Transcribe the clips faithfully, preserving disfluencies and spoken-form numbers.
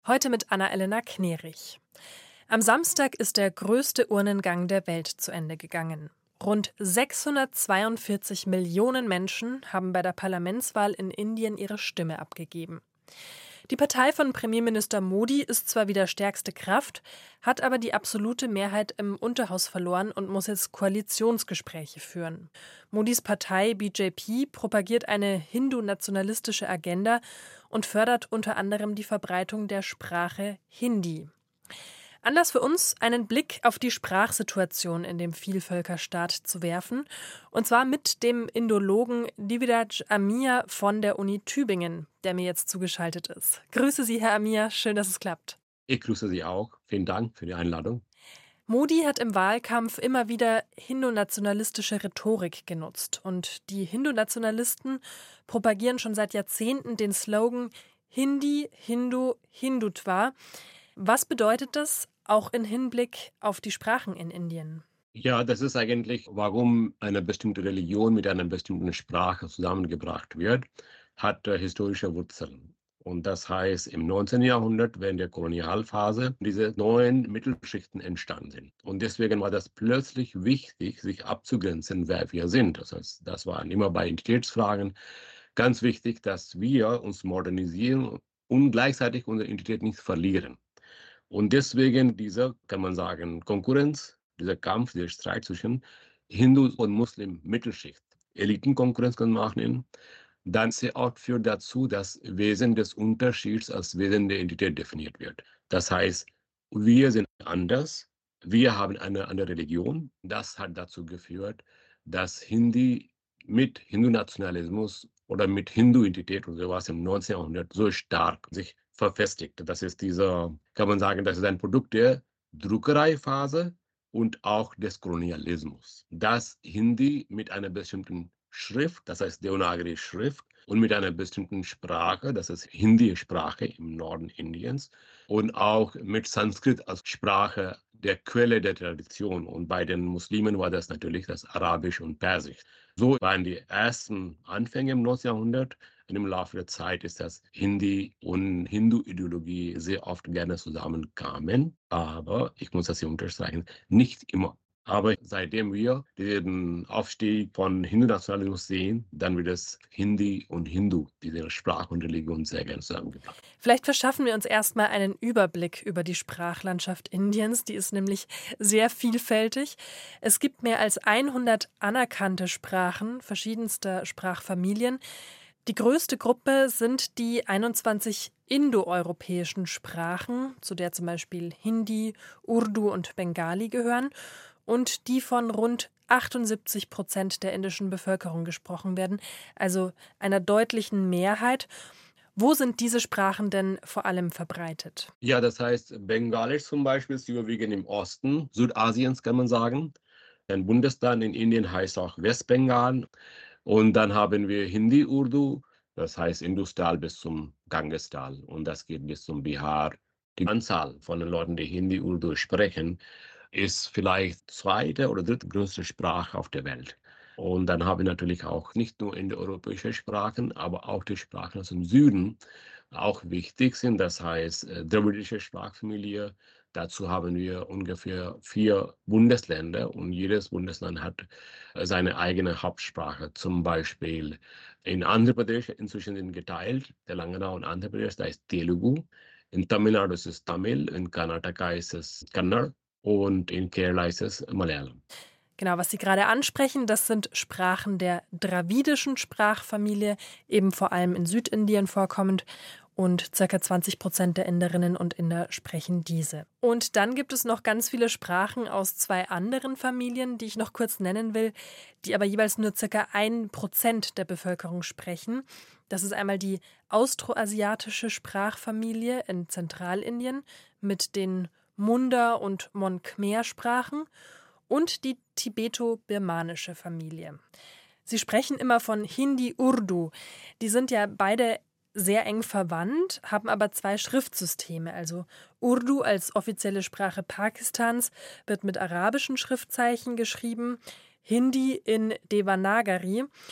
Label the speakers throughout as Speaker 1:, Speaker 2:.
Speaker 1: Heute mit Anna-Elena Knerich. Am Samstag ist der größte Urnengang der Welt zu Ende gegangen. Rund sechshundertzweiundvierzig Millionen Menschen haben bei der Parlamentswahl in Indien ihre Stimme abgegeben. Die Partei von Premierminister Modi ist zwar wieder stärkste Kraft, hat aber die absolute Mehrheit im Unterhaus verloren und muss jetzt Koalitionsgespräche führen. Modis Partei B J P propagiert eine hindu-nationalistische Agenda und fördert unter anderem die Verbreitung der Sprache Hindi. Anlass für uns, einen Blick auf die Sprachsituation in dem Vielvölkerstaat zu werfen, und zwar mit dem Indologen Diviraj Amir von der Uni Tübingen, der mir jetzt zugeschaltet ist. Grüße Sie, Herr Amir, schön, dass es klappt.
Speaker 2: Ich grüße Sie auch. Vielen Dank für die Einladung.
Speaker 1: Modi hat im Wahlkampf immer wieder hindu-nationalistische Rhetorik genutzt. Und die Hindu-Nationalisten propagieren schon seit Jahrzehnten den Slogan Hindi, Hindu, Hindutva. Was bedeutet das auch im Hinblick auf die Sprachen in Indien?
Speaker 2: Ja, das ist eigentlich, warum eine bestimmte Religion mit einer bestimmten Sprache zusammengebracht wird, hat äh, historische Wurzeln. Und das heißt, im neunzehnten Jahrhundert, während der Kolonialphase, diese neuen Mittelschichten entstanden sind. Und deswegen war das plötzlich wichtig, sich abzugrenzen, wer wir sind. Das heißt, das war immer bei Identitätsfragen ganz wichtig, dass wir uns modernisieren und gleichzeitig unsere Identität nicht verlieren. Und deswegen dieser, kann man sagen, Konkurrenz, dieser Kampf, der Streit zwischen Hindu und Muslim Mittelschicht, Elitenkonkurrenz kann man auch nennen, dann sehr oft führt dazu, dass Wesen des Unterschieds als Wesen der Identität definiert wird. Das heißt, wir sind anders, wir haben eine andere Religion. Das hat dazu geführt, dass Hindi mit Hindu-Nationalismus oder mit Hindu-Identität und sowas im neunzehnten Jahrhundert so stark sich verfestigt. Das ist dieser, kann man sagen, das ist ein Produkt der Druckereiphase und auch des Kolonialismus. Dass Hindi mit einer bestimmten Schrift, das heißt Devanagari-Schrift, und mit einer bestimmten Sprache, das ist Hindi-Sprache im Norden Indiens, und auch mit Sanskrit als Sprache der Quelle der Tradition. Und bei den Muslimen war das natürlich das Arabisch und Persisch. So waren die ersten Anfänge im neunzehnten Jahrhundert. Und im Laufe der Zeit ist das Hindi und Hindu-Ideologie sehr oft gerne zusammenkamen. Aber ich muss das hier unterstreichen, nicht immer. Aber seitdem wir den Aufstieg von Hindu-Nationalismus sehen, dann wird es Hindi und Hindu, diese Sprache und Religion, sehr gerne zusammengebracht.
Speaker 1: Vielleicht verschaffen wir uns erstmal einen Überblick über die Sprachlandschaft Indiens. Die ist nämlich sehr vielfältig. Es gibt mehr als hundert anerkannte Sprachen verschiedenster Sprachfamilien. Die größte Gruppe sind die einundzwanzig indoeuropäischen Sprachen, zu der zum Beispiel Hindi, Urdu und Bengali gehören, und die von rund achtundsiebzig Prozent der indischen Bevölkerung gesprochen werden, also einer deutlichen Mehrheit. Wo sind diese Sprachen denn vor allem verbreitet?
Speaker 2: Ja, das heißt, Bengalisch zum Beispiel ist überwiegend im Osten Südasiens, kann man sagen. Ein Bundesland in Indien heißt auch Westbengal. Und dann haben wir Hindi-Urdu, das heißt Industal bis zum Gangestal. Und das geht bis zum Bihar. Die Anzahl von den Leuten, die Hindi-Urdu sprechen, ist vielleicht zweite oder dritte größte Sprache auf der Welt. Und dann haben wir natürlich auch nicht nur indoeuropäische Sprachen, aber auch die Sprachen aus dem Süden auch wichtig sind. Das heißt, äh, dravidische Sprachfamilie. Dazu haben wir ungefähr vier Bundesländer und jedes Bundesland hat äh, seine eigene Hauptsprache. Zum Beispiel in Andhra Pradesh inzwischen sind geteilt, Telangana und Andhra Pradesh, da ist Telugu. In Tamil Nadu ist es Tamil, in Karnataka ist es Kannada und in Kerala ist es Malayalam.
Speaker 1: Genau, was Sie gerade ansprechen, das sind Sprachen der dravidischen Sprachfamilie, eben vor allem in Südindien vorkommend. Und ca. zwanzig Prozent der Inderinnen und Inder sprechen diese. Und dann gibt es noch ganz viele Sprachen aus zwei anderen Familien, die ich noch kurz nennen will, die aber jeweils nur ca. ein Prozent der Bevölkerung sprechen. Das ist einmal die austroasiatische Sprachfamilie in Zentralindien mit den Munda- und Mon-Khmer-Sprachen und die tibeto-birmanische Familie. Sie sprechen immer von Hindi-Urdu. Die sind ja beide sehr eng verwandt, haben aber zwei Schriftsysteme. Also Urdu als offizielle Sprache Pakistans wird mit arabischen Schriftzeichen geschrieben, Hindi in Devanagari.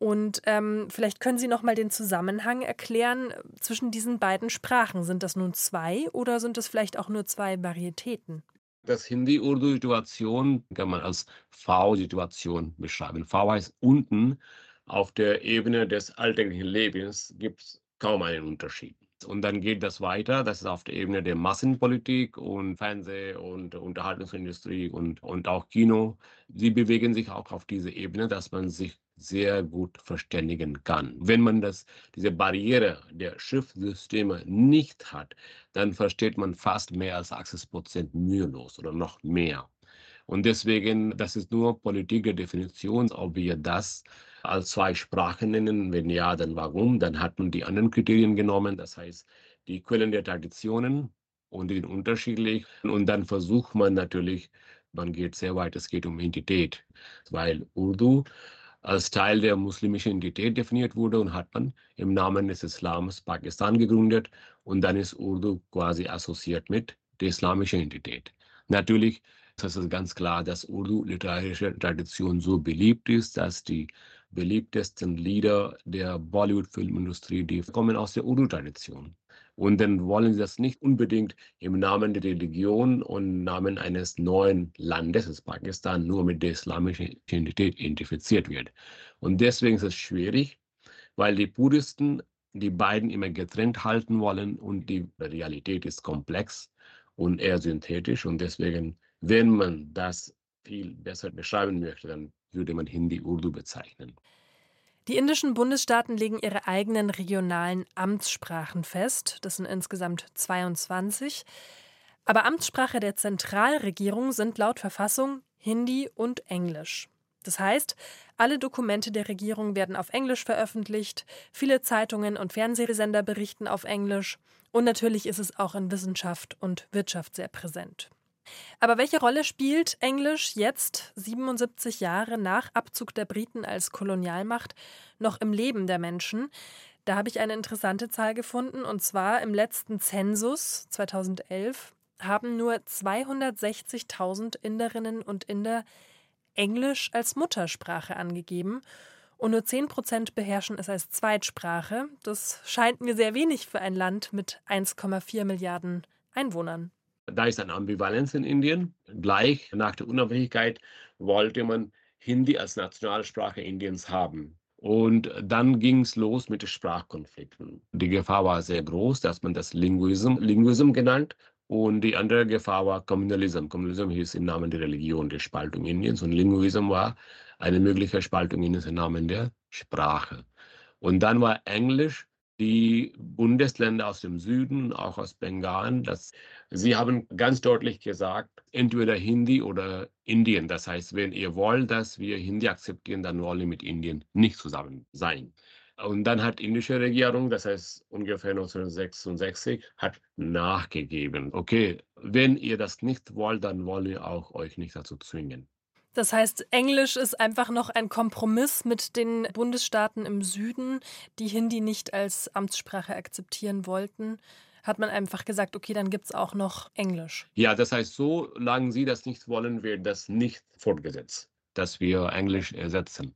Speaker 1: Und ähm, vielleicht können Sie noch mal den Zusammenhang erklären zwischen diesen beiden Sprachen. Sind das nun zwei oder sind es vielleicht auch nur zwei Varietäten?
Speaker 2: Das Hindi-Urdu-Situation kann man als V-Situation beschreiben. V heißt unten auf der Ebene des alltäglichen Lebens gibt es kaum einen Unterschied. Und dann geht das weiter, das ist auf der Ebene der Massenpolitik und Fernseh- und Unterhaltungsindustrie und, und auch Kino. Sie bewegen sich auch auf diese Ebene, dass man sich sehr gut verständigen kann. Wenn man das, diese Barriere der Schriftsysteme nicht hat, dann versteht man fast mehr als achtzig Prozent mühelos oder noch mehr. Und deswegen, das ist nur Politik der Definition, ob wir das als zwei Sprachen nennen. Wenn ja, dann warum? Dann hat man die anderen Kriterien genommen, das heißt die Quellen der Traditionen und den unterschiedlich. Und dann versucht man natürlich, man geht sehr weit, es geht um Identität, weil Urdu als Teil der muslimischen Identität definiert wurde und hat man im Namen des Islams Pakistan gegründet und dann ist Urdu quasi assoziiert mit der islamischen Identität. Natürlich ist es ganz klar, dass Urdu-literarische Tradition so beliebt ist, dass die beliebtesten Lieder der Bollywood-Filmindustrie, die kommen aus der Urdu-Tradition. Und dann wollen sie das nicht unbedingt im Namen der Religion und im Namen eines neuen Landes, das Pakistan, nur mit der islamischen Identität identifiziert wird. Und deswegen ist es schwierig, weil die Puristen die beiden immer getrennt halten wollen und die Realität ist komplex und eher synthetisch. Und deswegen, wenn man das viel besser beschreiben möchte, dann würde man Hindi-Urdu bezeichnen.
Speaker 1: Die indischen Bundesstaaten legen ihre eigenen regionalen Amtssprachen fest. Das sind insgesamt zweiundzwanzig. Aber Amtssprache der Zentralregierung sind laut Verfassung Hindi und Englisch. Das heißt, alle Dokumente der Regierung werden auf Englisch veröffentlicht, viele Zeitungen und Fernsehsender berichten auf Englisch und natürlich ist es auch in Wissenschaft und Wirtschaft sehr präsent. Aber welche Rolle spielt Englisch jetzt, siebenundsiebzig Jahre nach Abzug der Briten als Kolonialmacht, noch im Leben der Menschen? Da habe ich eine interessante Zahl gefunden, und zwar im letzten Zensus zweitausendelf haben nur zweihundertsechzigtausend Inderinnen und Inder Englisch als Muttersprache angegeben und nur zehn Prozent beherrschen es als Zweitsprache. Das scheint mir sehr wenig für ein Land mit eins Komma vier Milliarden Einwohnern.
Speaker 2: Da ist eine Ambivalenz in Indien. Gleich nach der Unabhängigkeit wollte man Hindi als Nationalsprache Indiens haben. Und dann ging es los mit den Sprachkonflikten. Die Gefahr war sehr groß, dass man das Linguism, Linguism genannt. Und die andere Gefahr war Kommunalism. Kommunalism hieß im Namen der Religion, der Spaltung Indiens. Und Linguism war eine mögliche Spaltung Indiens im Namen der Sprache. Und dann war Englisch die Bundesländer aus dem Süden, auch aus Bengalen, das, sie haben ganz deutlich gesagt, entweder Hindi oder Indien. Das heißt, wenn ihr wollt, dass wir Hindi akzeptieren, dann wollen wir mit Indien nicht zusammen sein. Und dann hat die indische Regierung, das heißt ungefähr neunzehnhundertsechsundsechzig, hat nachgegeben. Okay, wenn ihr das nicht wollt, dann wollen wir auch euch nicht dazu zwingen.
Speaker 1: Das heißt, Englisch ist einfach noch ein Kompromiss mit den Bundesstaaten im Süden, die Hindi nicht als Amtssprache akzeptieren wollten. Hat man einfach gesagt, okay, dann gibt es auch noch Englisch.
Speaker 2: Ja, das heißt, solange Sie das nicht wollen, wird das nicht fortgesetzt, dass wir Englisch ersetzen.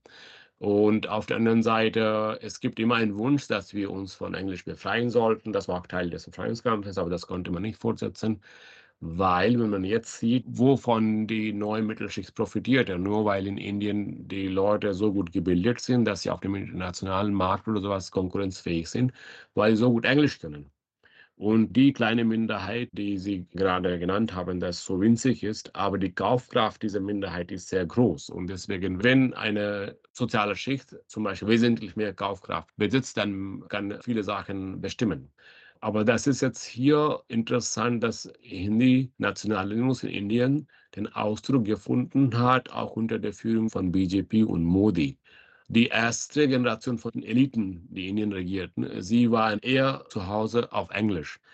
Speaker 2: Und auf der anderen Seite, es gibt immer einen Wunsch, dass wir uns von Englisch befreien sollten. Das war auch Teil des Befreiungskampfes, aber das konnte man nicht fortsetzen, weil, wenn man jetzt sieht, wovon die neue Mittelschicht profitiert, ja, nur weil in Indien die Leute so gut gebildet sind, dass sie auf dem internationalen Markt oder sowas konkurrenzfähig sind, weil sie so gut Englisch können. Und die kleine Minderheit, die Sie gerade genannt haben, das so winzig ist, aber die Kaufkraft dieser Minderheit ist sehr groß. Und deswegen, wenn eine soziale Schicht zum Beispiel wesentlich mehr Kaufkraft besitzt, dann kann viele Sachen bestimmen. Aber das ist jetzt hier interessant, dass Hindi-Nationalismus in Indien den Ausdruck gefunden hat, auch unter der Führung von B J P und Modi. Die erste Generation von Eliten, die Indien regierten, sie waren eher zu Hause auf Englisch.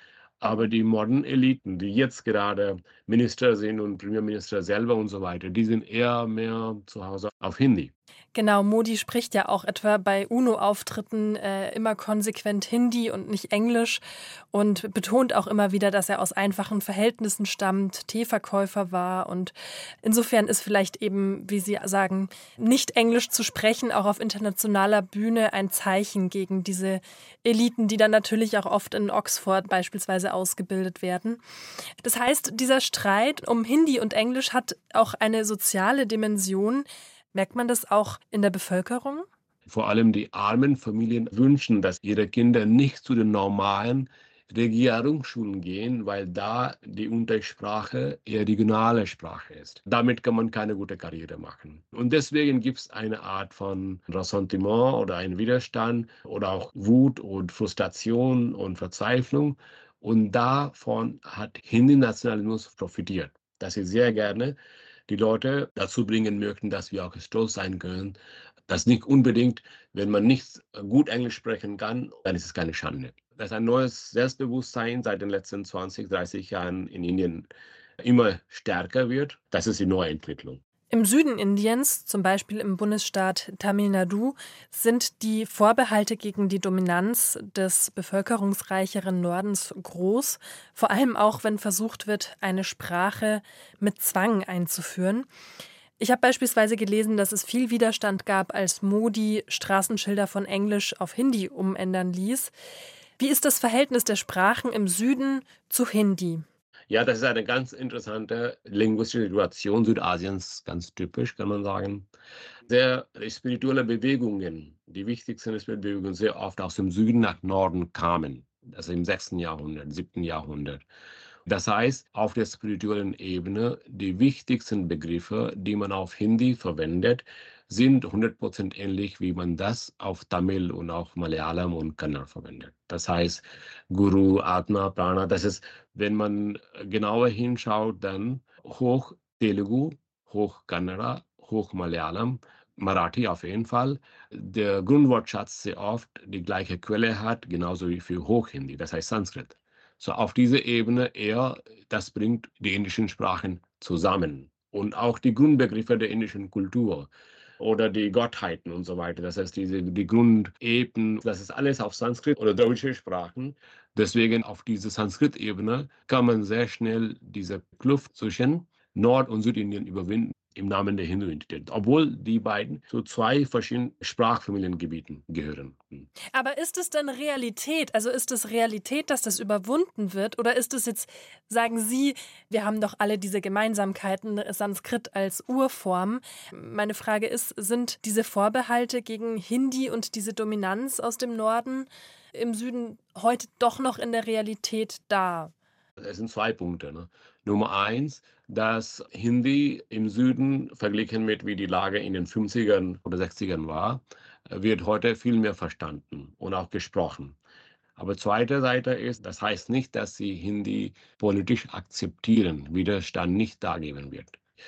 Speaker 2: Aber die modernen Eliten, die jetzt gerade Minister sind und Premierminister selber und so weiter, die sind eher mehr zu Hause auf Hindi.
Speaker 1: Genau, Modi spricht ja auch etwa bei UNO-Auftritten äh, immer konsequent Hindi und nicht Englisch und betont auch immer wieder, dass er aus einfachen Verhältnissen stammt, Teeverkäufer war. Und insofern ist vielleicht eben, wie Sie sagen, nicht Englisch zu sprechen, auch auf internationaler Bühne ein Zeichen gegen diese Eliten, die dann natürlich auch oft in Oxford beispielsweise ausgebildet werden. Das heißt, dieser Streit um Hindi und Englisch hat auch eine soziale Dimension. Merkt man das auch in der Bevölkerung?
Speaker 2: Vor allem die armen Familien wünschen, dass ihre Kinder nicht zu den normalen Regierungsschulen gehen, weil da die Untersprache eher regionale Sprache ist. Damit kann man keine gute Karriere machen. Und deswegen gibt es eine Art von Ressentiment oder einen Widerstand oder auch Wut und Frustration und Verzweiflung. Und davon hat Hindi-Nationalismus profitiert, dass sie sehr gerne die Leute dazu bringen möchten, dass wir auch stolz sein können. Das nicht unbedingt, wenn man nicht gut Englisch sprechen kann, dann ist es keine Schande. Das ist ein neues Selbstbewusstsein seit den letzten zwanzig, dreißig Jahren in Indien immer stärker wird. Das ist die neue Entwicklung.
Speaker 1: Im Süden Indiens, zum Beispiel im Bundesstaat Tamil Nadu, sind die Vorbehalte gegen die Dominanz des bevölkerungsreicheren Nordens groß, vor allem auch, wenn versucht wird, eine Sprache mit Zwang einzuführen. Ich habe beispielsweise gelesen, dass es viel Widerstand gab, als Modi Straßenschilder von Englisch auf Hindi umändern ließ. Wie ist das Verhältnis der Sprachen im Süden zu Hindi?
Speaker 2: Ja, das ist eine ganz interessante linguistische Situation Südasiens, ganz typisch, kann man sagen. Sehr spirituelle Bewegungen, die wichtigsten spirituellen Bewegungen sehr oft aus dem Süden nach Norden kamen, also im sechsten Jahrhundert, siebten Jahrhundert. Das heißt, auf der spirituellen Ebene, die wichtigsten Begriffe, die man auf Hindi verwendet, sind hundert Prozent ähnlich, wie man das auf Tamil und auch Malayalam und Kannada verwendet. Das heißt, Guru, Atma, Prana, das ist, wenn man genauer hinschaut, dann hoch Telugu, hoch Kannada, hoch Malayalam, Marathi auf jeden Fall. Der Grundwortschatz sehr oft die gleiche Quelle hat, genauso wie für Hochhindi, das heißt Sanskrit. So auf dieser Ebene eher, das bringt die indischen Sprachen zusammen und auch die Grundbegriffe der indischen Kultur oder die Gottheiten und so weiter. Das heißt, diese, die Grundebenen, das ist alles auf Sanskrit oder deutsche Sprachen. Deswegen auf dieser Sanskrit-Ebene kann man sehr schnell diese Kluft zwischen Nord- und Südindien überwinden im Namen der Hindu-Identität, obwohl die beiden zu zwei verschiedenen Sprachfamiliengebieten gehören.
Speaker 1: Aber ist es dann Realität? Also ist es Realität, dass das überwunden wird? Oder ist es jetzt, sagen Sie, wir haben doch alle diese Gemeinsamkeiten, Sanskrit als Urform. Meine Frage ist, sind diese Vorbehalte gegen Hindi und diese Dominanz aus dem Norden im Süden heute doch noch in der Realität da?
Speaker 2: Es sind zwei Punkte. Ne? Nummer eins, dass Hindi im Süden verglichen mit wie die Lage in den fünfzigern oder sechzigern war, wird heute viel mehr verstanden und auch gesprochen. Aber zweite Seite ist, das heißt nicht, dass sie Hindi politisch akzeptieren, Widerstand nicht da geben wird.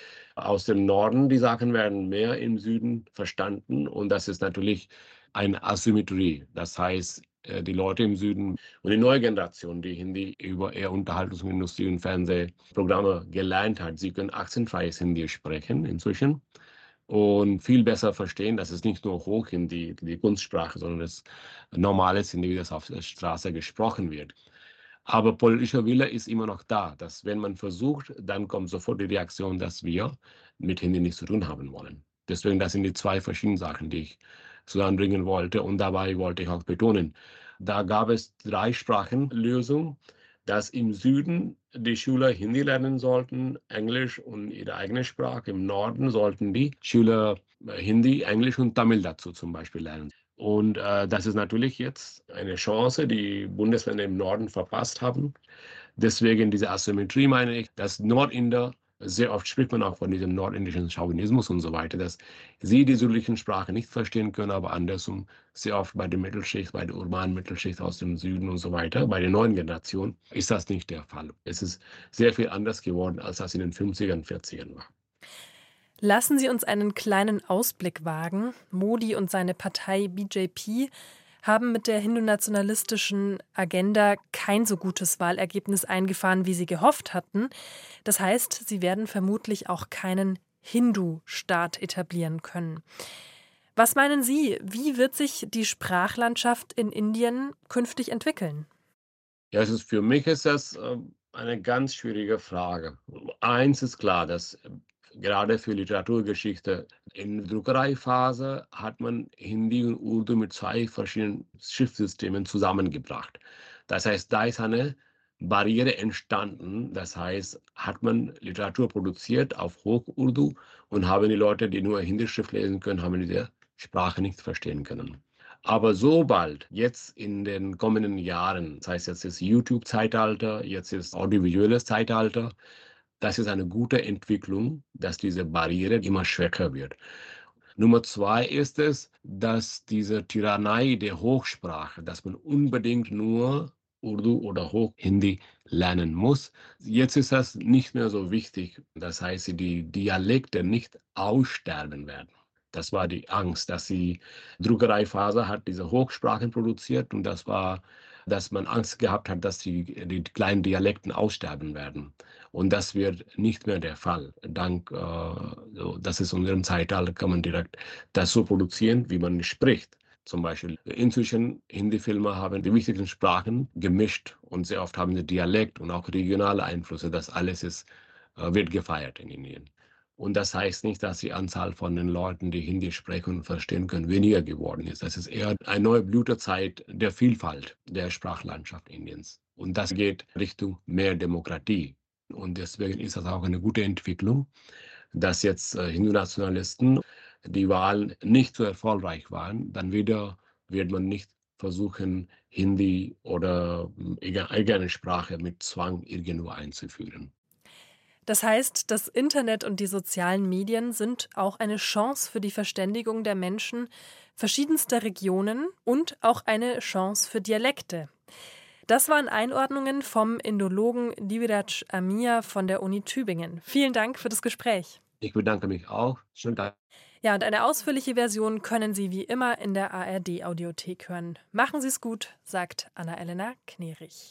Speaker 2: Aus dem Norden, die Sachen werden mehr im Süden verstanden und das ist natürlich eine Asymmetrie. Das heißt, die Leute im Süden und die neue Generation, die Hindi über eher Unterhaltungsindustrie und Fernsehprogramme gelernt hat, sie können akzentfreies Hindi sprechen inzwischen und viel besser verstehen, dass es nicht nur Hochhindi, die Kunstsprache, sondern das normale Hindi, wie das auf der Straße gesprochen wird. Aber politischer Wille ist immer noch da, dass wenn man versucht, dann kommt sofort die Reaktion, dass wir mit Hindi nichts zu tun haben wollen. Deswegen, das sind die zwei verschiedenen Sachen, die ich zusammenbringen wollte. Und dabei wollte ich auch betonen, da gab es drei Sprachenlösungen, dass im Süden die Schüler Hindi lernen sollten, Englisch und ihre eigene Sprache. Im Norden sollten die Schüler Hindi, Englisch und Tamil dazu zum Beispiel lernen. Und äh, das ist natürlich jetzt eine Chance, die Bundesländer im Norden verpasst haben. Deswegen diese Asymmetrie meine ich, dass Nordinder, sehr oft spricht man auch von diesem nordindischen Chauvinismus und so weiter, dass sie die südlichen Sprachen nicht verstehen können, aber andersrum sehr oft bei der Mittelschicht, bei der urbanen Mittelschicht aus dem Süden und so weiter, bei der neuen Generation ist das nicht der Fall. Es ist sehr viel anders geworden, als das in den fünfzigern, vierzigern war.
Speaker 1: Lassen Sie uns einen kleinen Ausblick wagen. Modi und seine Partei B J P haben mit der hindu-nationalistischen Agenda kein so gutes Wahlergebnis eingefahren, wie sie gehofft hatten. Das heißt, sie werden vermutlich auch keinen Hindu-Staat etablieren können. Was meinen Sie, wie wird sich die Sprachlandschaft in Indien künftig entwickeln?
Speaker 2: Ja, es ist, für mich ist das äh, eine ganz schwierige Frage. Eins ist klar, dass äh, gerade für Literaturgeschichte in der Druckereiphase hat man Hindi und Urdu mit zwei verschiedenen Schriftsystemen zusammengebracht. Das heißt, da ist eine Barriere entstanden. Das heißt, hat man Literatur produziert auf Hoch-Urdu und haben die Leute, die nur Hindi-Schrift lesen können, haben diese Sprache nicht verstehen können. Aber sobald jetzt in den kommenden Jahren, das heißt, jetzt ist YouTube-Zeitalter, jetzt ist audiovisuelles Zeitalter, das ist eine gute Entwicklung, dass diese Barriere immer schwächer wird. Nummer zwei ist es, dass diese Tyrannei der Hochsprache, dass man unbedingt nur Urdu oder Hoch-Hindi lernen muss. Jetzt ist das nicht mehr so wichtig. Das heißt, die Dialekte nicht aussterben werden. Das war die Angst, dass die Druckereiphase hat diese Hochsprachen produziert und das war, dass man Angst gehabt hat, dass die, die kleinen Dialekten aussterben werden. Und das wird nicht mehr der Fall. Dank, äh, so, das ist in unserem Zeitalter, kann man direkt das so produzieren, wie man spricht. Zum Beispiel inzwischen Hindi-Filme haben die wichtigsten Sprachen gemischt und sehr oft haben sie Dialekt und auch regionale Einflüsse. Das alles ist, äh, wird gefeiert in Indien. Und das heißt nicht, dass die Anzahl von den Leuten, die Hindi sprechen und verstehen können, weniger geworden ist. Das ist eher eine neue Blütezeit der Vielfalt der Sprachlandschaft Indiens. Und das geht Richtung mehr Demokratie. Und deswegen ist das auch eine gute Entwicklung, dass jetzt äh, Hindu-Nationalisten die Wahlen nicht so erfolgreich waren. Dann wieder wird man nicht versuchen, Hindi oder äh, eigene Sprache mit Zwang irgendwo einzuführen.
Speaker 1: Das heißt, das Internet und die sozialen Medien sind auch eine Chance für die Verständigung der Menschen verschiedenster Regionen und auch eine Chance für Dialekte. Das waren Einordnungen vom Indologen Diviraj Amia von der Uni Tübingen. Vielen Dank für das Gespräch.
Speaker 2: Ich bedanke mich auch. Schönen Tag.
Speaker 1: Ja, und eine ausführliche Version können Sie wie immer in der A R D-Audiothek hören. Machen Sie es gut, sagt Anna-Elena Knerich.